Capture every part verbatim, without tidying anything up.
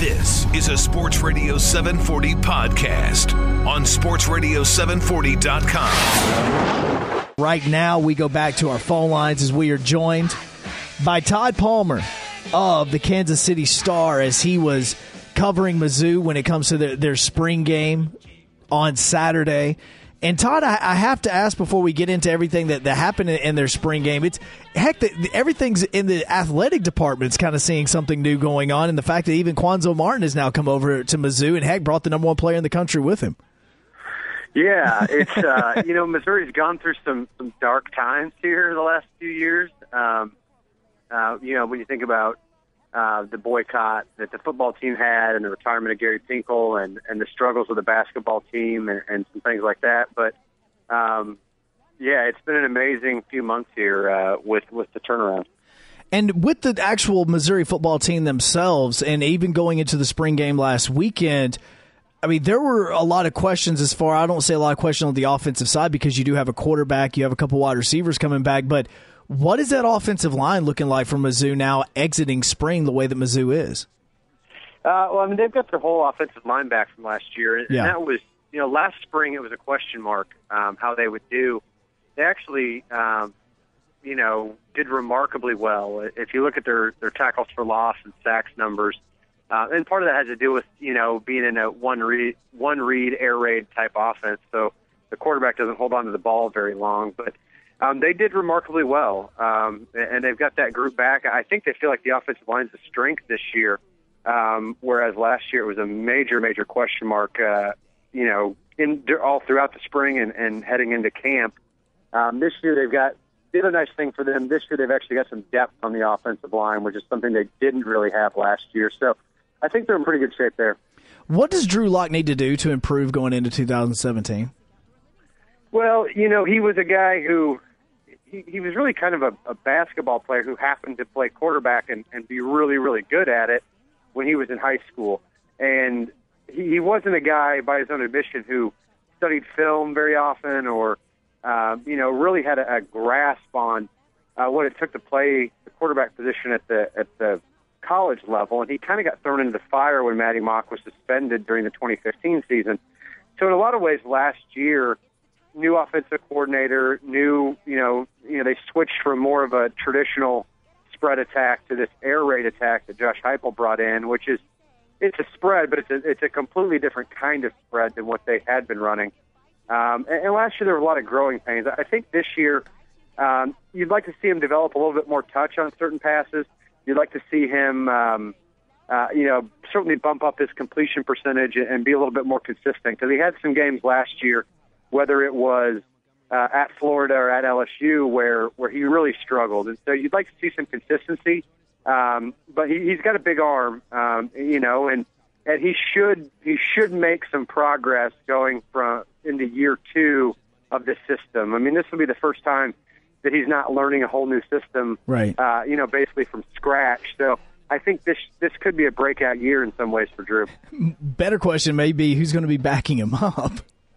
This is a Sports Radio seven forty podcast on sports radio seven forty dot com. Right now, we go back to our phone lines as we are joined by Todd Palmer of the Kansas City Star as he was covering Mizzou when it comes to their, their spring game on Saturday. And Todd, I, I have to ask before we get into everything that, that happened in, in their spring game. It's heck, the, everything's in the athletic department. It's kind of seeing something new going on, and the fact that even Quanzo Martin has now come over to Mizzou and heck brought the number one player in the country with him. Yeah, it's uh, you know Missouri's gone through some some dark times here the last few years. Um, uh, you know when you think about uh, the boycott that the football team had and the retirement of Gary Pinkel and, and the struggles of the basketball team and, and some things like that. But, um, yeah, it's been an amazing few months here uh, with, with the turnaround. And with the actual Missouri football team themselves and even going into the spring game last weekend, I mean, there were a lot of questions as far, I don't say a lot of questions on the offensive side because you do have a quarterback, you have a couple wide receivers coming back, but what is that offensive line looking like for Mizzou now exiting spring the way that Mizzou is? Uh, well, I mean, they've got their whole offensive line back from last year. And yeah. that was, you know, last spring it was a question mark um, how they would do. They actually, um, you know, did remarkably well. If you look at their, their tackles for loss and sacks numbers, uh, and part of that has to do with, you know, being in a one read, one read air raid type offense. So the quarterback doesn't hold on to the ball very long, but Um, they did remarkably well, um, and they've got that group back. I think they feel like the offensive line's a strength this year, um, whereas last year it was a major, major question mark, uh, you know, in all throughout the spring and, and heading into camp. Um, this year they've got the other nice thing for them. This year they've actually got some depth on the offensive line, which is something they didn't really have last year. So I think they're in pretty good shape there. What does Drew Lock need to do to improve going into two thousand seventeen? Well, you know, he was a guy who – He, he was really kind of a, a basketball player who happened to play quarterback and, and be really, really good at it when he was in high school. And he, he wasn't a guy, by his own admission, who studied film very often or, uh, you know, really had a, a grasp on uh, what it took to play the quarterback position at the at the college level. And he kind of got thrown into the fire when Matty Mock was suspended during the twenty fifteen season. So in a lot of ways, last year, new offensive coordinator, new, you know, you know, they switched from more of a traditional spread attack to this air raid attack that Josh Heupel brought in, which is, it's a spread, but it's a, it's a completely different kind of spread than what they had been running. Um, and, and last year there were a lot of growing pains. I think this year um, you'd like to see him develop a little bit more touch on certain passes. You'd like to see him, um, uh, you know, certainly bump up his completion percentage and be a little bit more consistent because he had some games last year, whether it was uh, at Florida or at L S U, where, where he really struggled. And so you'd like to see some consistency, um, but he, he's got a big arm, um, you know, and, and he should he should make some progress going from into year two of this system. I mean, this will be the first time that he's not learning a whole new system, right? Uh, you know, basically from scratch. So I think this this could be a breakout year in some ways for Drew. Better question may be who's going to be backing him up.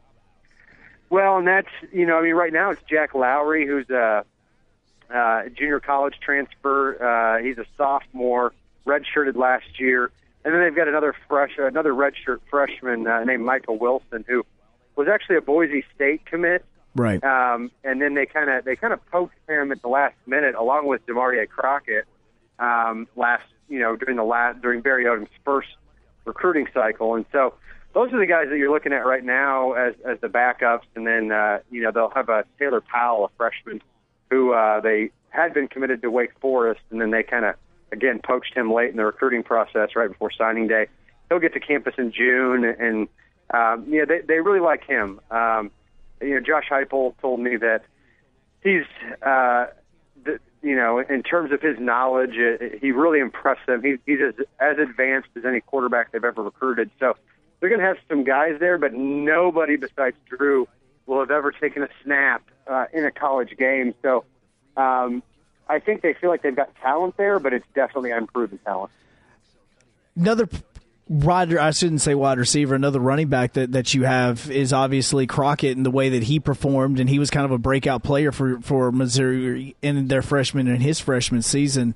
Well, and that's, you know, I mean, right now it's Jack Lowry, who's a, a junior college transfer. Uh, he's a sophomore, redshirted last year. And then they've got another fresh, another redshirt freshman uh, named Michael Wilson, who was actually a Boise State commit. Right. Um, and then they kind of they kind of poached him at the last minute, along with Demaria Crockett, um, last, you know, during the last during Barry Odom's first recruiting cycle. And so those are the guys that you're looking at right now as as the backups, and then uh, you know they'll have a Taylor Powell, a freshman, who uh, they had been committed to Wake Forest, and then they kind of again poached him late in the recruiting process, right before signing day. He'll get to campus in June, and um, you know they they really like him. Um, you know, Josh Heupel told me that he's uh, the, you know in terms of his knowledge, uh, he really impressed them. He, he's as, as advanced as any quarterback they've ever recruited. So they're going to have some guys there, but nobody besides Drew will have ever taken a snap uh, in a college game. So um, I think they feel like they've got talent there, but it's definitely unproven talent. Another wide, I shouldn't say wide receiver, another running back that, that you have is obviously Crockett and the way that he performed, and he was kind of a breakout player for, for Missouri in their freshman and his freshman season.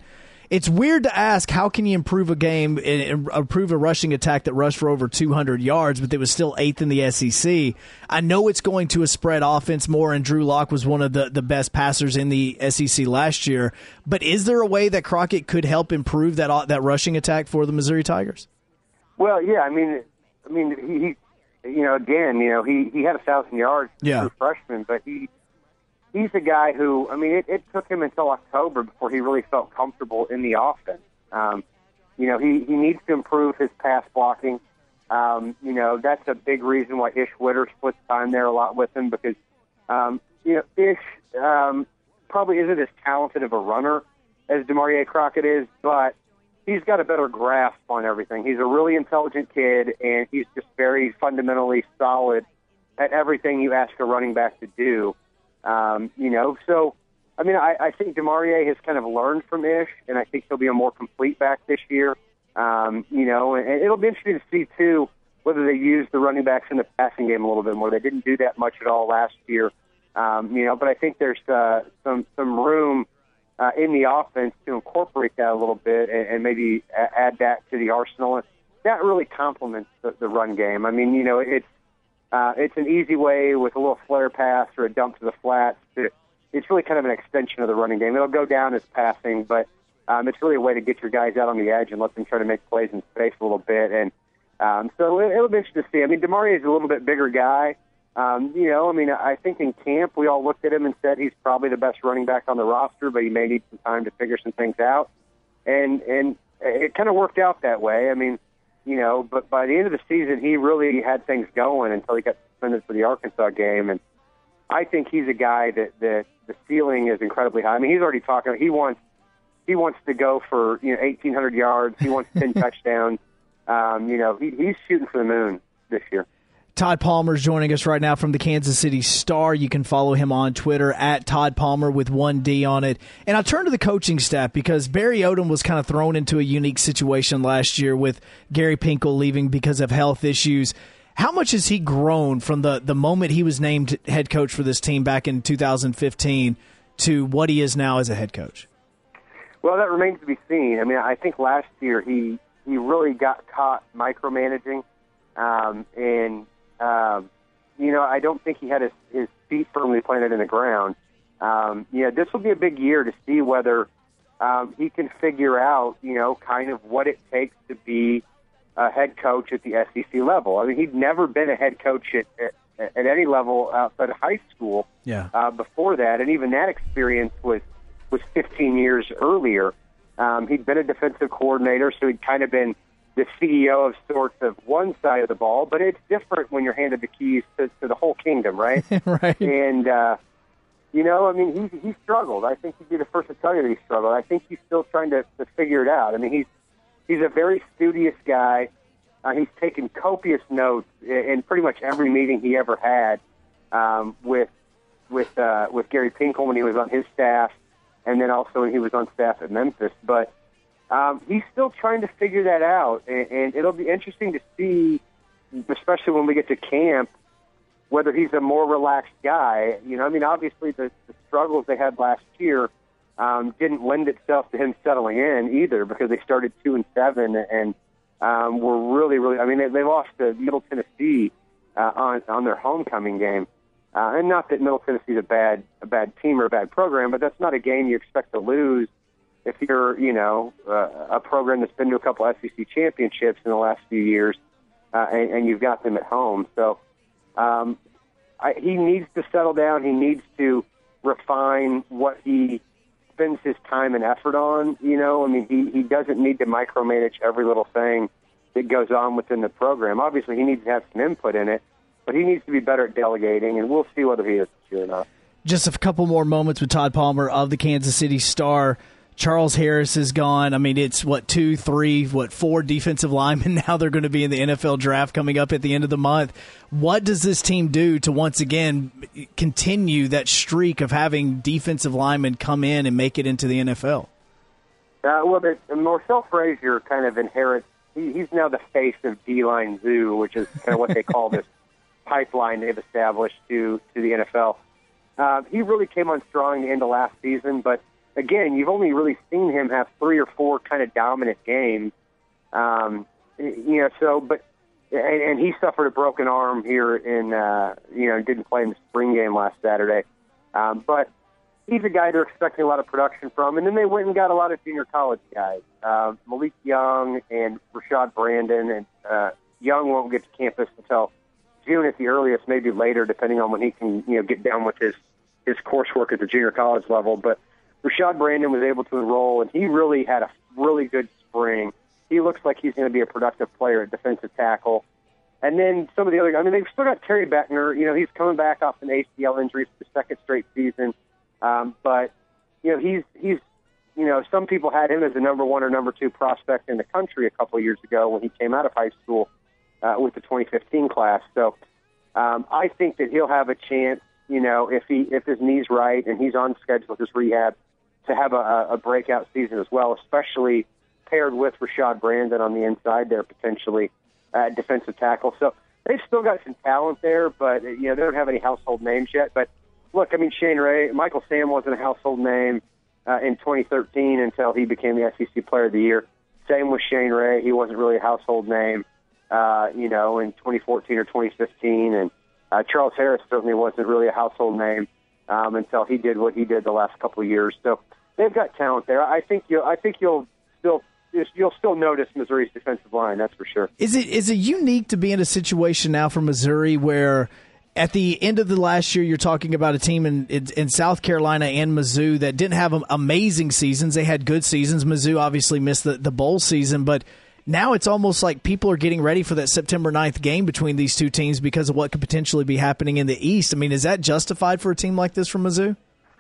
It's weird to ask, how can you improve a game, improve a rushing attack that rushed for over two hundred yards, but they was still eighth in the S E C? I know it's going to a spread offense more, and Drew Lock was one of the, the best passers in the S E C last year. But is there a way that Crockett could help improve that that rushing attack for the Missouri Tigers? Well, yeah, I mean, I mean, he, he you know, again, you know, he, he had a thousand yards yeah. as a freshman, but he. He's a guy who, I mean, it, it took him until October before he really felt comfortable in the offense. Um, you know, he, he needs to improve his pass blocking. Um, you know, that's a big reason why Ish Witter splits time there a lot with him because, um, you know, Ish um, probably isn't as talented of a runner as DeMaurier Crockett is, but he's got a better grasp on everything. He's a really intelligent kid, and he's just very fundamentally solid at everything you ask a running back to do. Um, you know, so, I mean, I, I think DeMaurier has kind of learned from Ish, and I think he'll be a more complete back this year. Um, you know, and, and it'll be interesting to see, too, whether they use the running backs in the passing game a little bit more. They didn't do that much at all last year, um, you know, but I think there's uh, some, some room uh, in the offense to incorporate that a little bit and, and maybe add that to the arsenal. And that really complements the, the run game. I mean, you know, it's, Uh, it's an easy way with a little flare pass or a dump to the flats. To, it's really kind of an extension of the running game. It'll go down as passing, but um, it's really a way to get your guys out on the edge and let them try to make plays in space a little bit. And um, so it, it'll be interesting to see. I mean, DeMaurier is a little bit bigger guy. Um, you know, I mean, I think in camp we all looked at him and said he's probably the best running back on the roster, but he may need some time to figure some things out. And and it kind of worked out that way. I mean, You know, but by the end of the season, he really had things going until he got suspended for the Arkansas game. And I think he's a guy that, that the ceiling is incredibly high. I mean, he's already talking. He wants he wants to go for you know eighteen hundred yards. He wants ten touchdowns. Um, you know, he, he's shooting for the moon this year. Todd Palmer is joining us right now from the Kansas City Star. You can follow him on Twitter at Todd Palmer with one D on it. And I'll turn to the coaching staff because Barry Odom was kind of thrown into a unique situation last year with Gary Pinkel leaving because of health issues. How much has he grown from the, the moment he was named head coach for this team back in two thousand fifteen to what he is now as a head coach? Well, that remains to be seen. I mean, I think last year he, he really got caught micromanaging um, and – Um, you know, I don't think he had his, his feet firmly planted in the ground. Um, you know, this will be a big year to see whether um, he can figure out, you know, kind of what it takes to be a head coach at the S E C level. I mean, he'd never been a head coach at, at, at any level outside of high school yeah. uh, before that, and even that experience was, was fifteen years earlier. Um, he'd been a defensive coordinator, so he'd kind of been the C E O of sorts of one side of the ball, but it's different when you're handed the keys to, to the whole kingdom, right? right. And, uh, you know, I mean, he, he struggled. I think he'd be the first to tell you that he struggled. I think he's still trying to, to figure it out. I mean, he's he's a very studious guy. Uh, he's taken copious notes in, in pretty much every meeting he ever had um, with with uh, with Gary Pinkel when he was on his staff, and then also when he was on staff at Memphis. But Um, he's still trying to figure that out, and, and it'll be interesting to see, especially when we get to camp, whether he's a more relaxed guy. You know, I mean, obviously the, the struggles they had last year um, didn't lend itself to him settling in either, because they started two and seven and um, were really, really. I mean, they, they lost to Middle Tennessee uh, on on their homecoming game, uh, and not that Middle Tennessee is a bad a bad team or a bad program, but that's not a game you expect to lose if you're, you know, uh, a program that's been to a couple S E C championships in the last few years, uh, and, and you've got them at home. So um, I, he needs to settle down. He needs to refine what he spends his time and effort on. You know, I mean, he, he doesn't need to micromanage every little thing that goes on within the program. Obviously, he needs to have some input in it, but he needs to be better at delegating, and we'll see whether he is this year or not. Just a couple more moments with Todd Palmer of the Kansas City Star. Charles Harris is gone. I mean, it's, what, two, three, what, four defensive linemen now they're going to be in the N F L draft coming up at the end of the month. What does this team do to, once again, continue that streak of having defensive linemen come in and make it into the N F L? Uh, well, the, Marcel Frazier kind of inherits. He, he's now the face of D-Line Zoo, which is kind of what they call this pipeline they've established to, to the N F L. Uh, he really came on strong the end of last season, but again, you've only really seen him have three or four kind of dominant games. Um, you know, so, but, and, and he suffered a broken arm here in, uh, you know, didn't play in the spring game last Saturday. Um, but he's a guy they're expecting a lot of production from. And then they went and got a lot of junior college guys, uh, Malik Young and Rashad Brandon. And uh, Young won't get to campus until June at the earliest, maybe later, depending on when he can, you know, get down with his, his coursework at the junior college level. But Rashad Brandon was able to enroll, and he really had a really good spring. He looks like he's going to be a productive player at defensive tackle. And then some of the other, I mean, they've still got Terry Beckner. You know, he's coming back off an A C L injury for the second straight season. Um, but, you know, he's, he's, you know, some people had him as the number one or number two prospect in the country a couple of years ago when he came out of high school uh, with the twenty fifteen class. So um, I think that he'll have a chance, you know, if he if his knee's right and he's on schedule with his rehab, to have a, a breakout season as well, especially paired with Rashad Brandon on the inside there potentially at defensive tackle. So they've still got some talent there, but, you know, they don't have any household names yet. But, look, I mean, Shane Ray, Michael Sam wasn't a household name uh, in twenty thirteen until he became the S E C Player of the Year. Same with Shane Ray. He wasn't really a household name, uh, you know, in twenty fourteen or twenty fifteen. And uh, Charles Harris certainly wasn't really a household name um, until he did what he did the last couple of years. So they've got talent there. I think you'll, I think you'll still you'll still notice Missouri's defensive line. That's for sure. Is it is it unique to be in a situation now for Missouri where at the end of the last year you're talking about a team in in, in South Carolina and Mizzou that didn't have amazing seasons. They had good seasons. Mizzou obviously missed the, the bowl season, but now it's almost like people are getting ready for that September ninth game between these two teams because of what could potentially be happening in the East. I mean, is that justified for a team like this from Mizzou?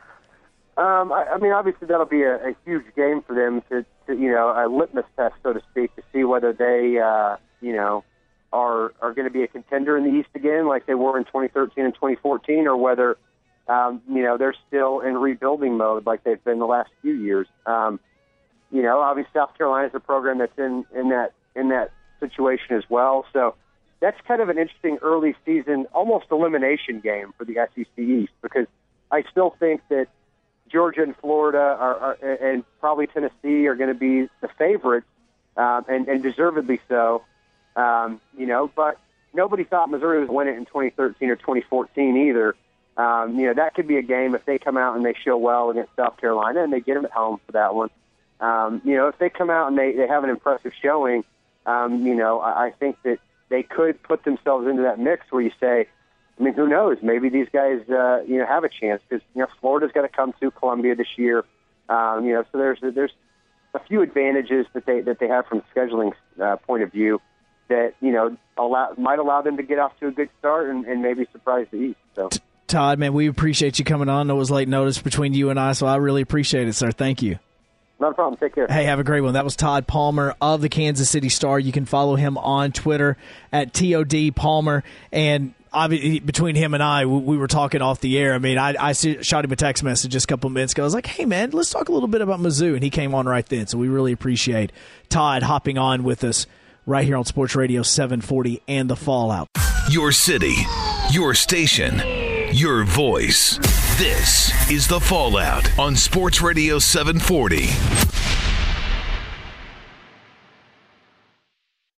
Um, I, I mean, obviously that'll be a, a huge game for them to, to, you know, a litmus test, so to speak, to see whether they, uh, you know, are are going to be a contender in the East again, like they were in twenty thirteen and twenty fourteen, or whether, um, you know, they're still in rebuilding mode like they've been the last few years. Um, you know, obviously South Carolina is a program that's in, in that in that situation as well. So that's kind of an interesting early season, almost elimination game for the S E C East, because I still think that Georgia and Florida are, are, and probably Tennessee are going to be the favorites, um, and, and deservedly so. Um, you know, but nobody thought Missouri was winning it in twenty thirteen or twenty fourteen either. Um, you know, that could be a game if they come out and they show well against South Carolina and they get them at home for that one. Um, you know, if they come out and they, they have an impressive showing, um, you know, I, I think that they could put themselves into that mix where you say, I mean, who knows? Maybe these guys, uh, you know, have a chance because, you know, Florida's got to come to Columbia this year. Um, you know, so there's there's a few advantages that they that they have from a scheduling uh, point of view that, you know, allow, might allow them to get off to a good start and, and maybe surprise the East. So, Todd, man, we appreciate you coming on. It was late notice between you and I, so I really appreciate it, sir. Thank you. Not a problem. Take care. Hey, have a great one. That was Todd Palmer of the Kansas City Star. You can follow him on Twitter at T O D Palmer. And obviously, between him and I, we were talking off the air. I mean, I, I shot him a text message just a couple of minutes ago. I was like, hey, man, let's talk a little bit about Mizzou. And he came on right then. So we really appreciate Todd hopping on with us right here on Sports Radio seven forty and The Fallout. Your city, your station, your voice. This is The Fallout on Sports Radio seven forty.